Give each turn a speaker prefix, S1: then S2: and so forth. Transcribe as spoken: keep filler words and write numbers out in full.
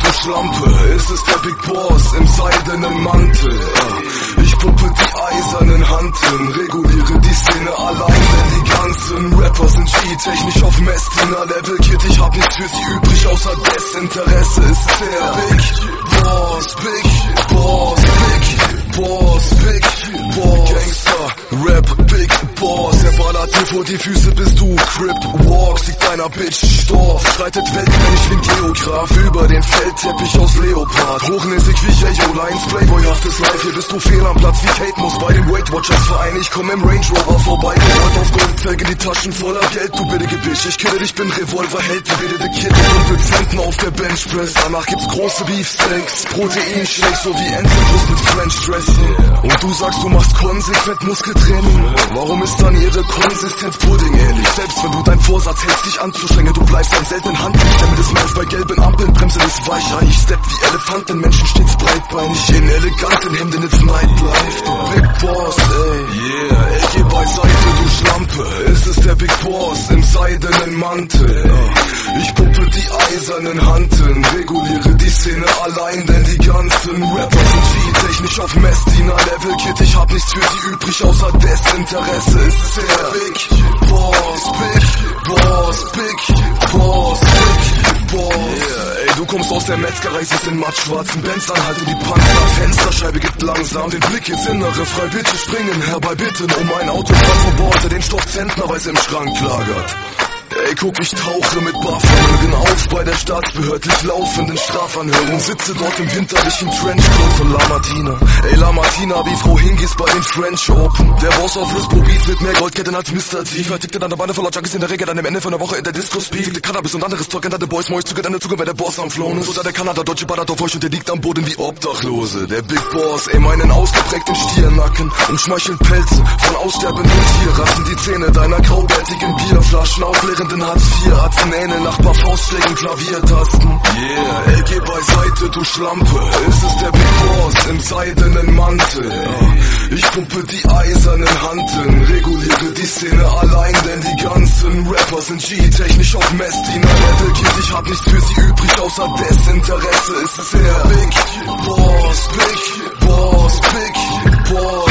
S1: du Schlampe, es ist der Big Boss im seidenen Mantel. Ich pumpe die eisernen Hanteln, reguliere die Szene allein, denn die ganzen Rapper sind G-technisch auf Messdiener-Level. Kid, ich hab nichts für sie übrig, außer Desinteresse. Es ist der Big Boss, Big Boss, Big Boss, Big Boss, Gangster, Rap, Big Boss. Er ballert dir vor die Füße, bis du Crip walkst. Liegt deiner Bitch Storf, schreitet Weltmensch wie ein Geograf über den Feldteppich aus Leopard. Hochnäsig wie J O Lions, Playboy-haftes Life. Hier bist du fehl am Platz wie Kate Moss bei dem Weight Watchers Verein. Ich komm im Range Rover vorbei, gerollt auf Goldfelgen, die Taschen voller Geld. Du billige Bitch, ich kille dich, bin Revolverheld. Du bildete Kid und Prozenten auf der Benchpress. Danach gibt's große Beefsteaks, Proteinshakes sowie Entenbrust mit French Dressing. Und du sagst, du machst konsequent Muskeltraining. Warum ist dann ihre Konsistenz Pudding ähnlich? Selbst wenn du deinen Vorsatz hältst, dich anzustrengen, du bleibst an seltenen Handgriff. Stemme des Manns bei gelben Ampeln, Bremse des Weichei. Ich step wie Elefanten, Menschen stets breitbeinig in eleganten Hemden, it's Nightlife. Du Big Boss, ey. Yeah, L G beiseite, du Schlampe. Es ist der Big Boss im seidenen Mantel. Ich pumpe die eisernen Hanteln, reguliere die Szene allein, denn die ganzen Rapper sind G-technisch auf Messdiener-Level. Kid, ich hab nichts für sie übrig, außer Desinteresse. Es ist der Big Boss, Big Boss, Big Boss, Big Boss. Yeah, ey, du kommst aus der Metzgerei, siehst den mattschwarzen Benz an, halte die Panzer, Fensterscheibe gibt langsam den Blick ins Innere, frei bitte springen herbei bitten, um ein Autofahrt von Bord, der den Stoff zentnerweise im Schrank lagert. Ey, guck, ich tauche mit Barvermögen auf bei der staatsbehördlich laufenden Strafanhörung. Sitze dort im winterlichen Trenchcoat von La Martina. Ey, La Martina, wie Frau Hingis bei den French Open. Der Boss auf Lisbo Beats mit mehr Goldketten als Mister T. Vertickte dann eine Bande voller Junkies in der Regel, dann am Ende von der Woche in der Disco Speak. Cannabis und anderes Zeug, änderte Boys, Mois, Züge, deine Züge, wer der Boss am Flown ist. Oder der Kanada, Deutsche ballert auf euch und der liegt am Boden wie Obdachlose. Der Big Boss, ey, meinen ausgeprägten Stiernacken umschmeicheln Pelze von aussterbenden Tierrassen. Die Zähne deiner graubärtigen Bierflaschen, aufleerenden Hartz vier Arznäne, Nachbar Faustschlägen, Klaviertasten. Yeah, L G beiseite, du Schlampe. Es ist der Big Boss im seidenen Mantel. Ich pumpe die eisernen Hanteln, reguliere die Szene allein, denn die ganzen Rapper sind G-technisch auf Messdiener-Level. Kid, ich hab nichts für sie übrig, außer Desinteresse. Es ist der Big Boss, Big Boss, Big Boss.